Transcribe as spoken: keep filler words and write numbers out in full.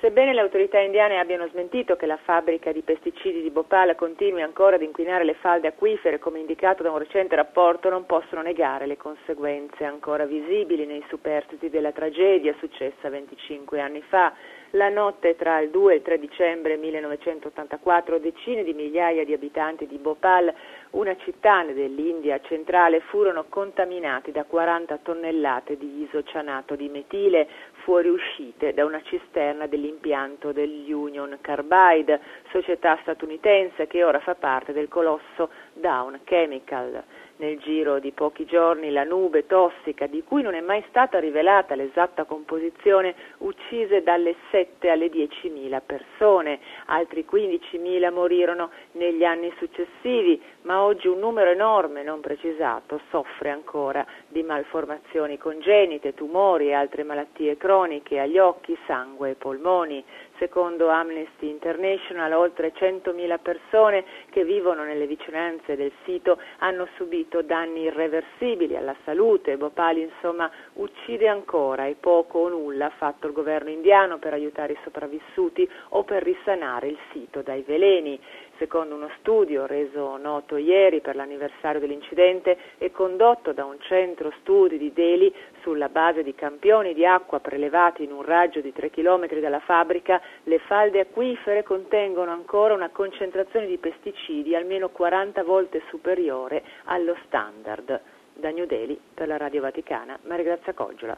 Sebbene le autorità indiane abbiano smentito che la fabbrica di pesticidi di Bhopal continui ancora ad inquinare le falde acquifere come indicato da un recente rapporto, non possono negare le conseguenze ancora visibili nei superstiti della tragedia successa venticinque anni fa. La notte tra il due e il tre dicembre millenovecentottantaquattro decine di migliaia di abitanti di Bhopal, una città dell'India centrale, furono contaminati da quaranta tonnellate di isocianato di metile fuoriuscite da una cisterna dell'impianto degli Union Carbide, società statunitense che ora fa parte del colosso Dow Chemical. Nel giro di pochi giorni la nube tossica, di cui non è mai stata rivelata l'esatta composizione, uccise dalle sette alle diecimila persone. Altri quindicimila morirono negli anni successivi, ma oggi un numero enorme, non precisato, soffre ancora di malformazioni congenite, tumori e altre malattie croniche agli occhi, sangue e polmoni. Secondo Amnesty International, oltre centomila persone che vivono nelle vicinanze del sito hanno subito danni irreversibili alla salute. Bhopal, insomma, uccide ancora e poco o nulla ha fatto il governo indiano per aiutare i sopravvissuti o per risanare il sito dai veleni. Secondo uno studio reso noto ieri per l'anniversario dell'incidente e condotto da un centro studi di Delhi sulla base di campioni di acqua prelevati in un raggio di tre chilometri dalla fabbrica, le falde acquifere contengono ancora una concentrazione di pesticidi almeno quaranta volte superiore allo standard. Da New Delhi, per la Radio Vaticana, Maria Grazia Coggiola.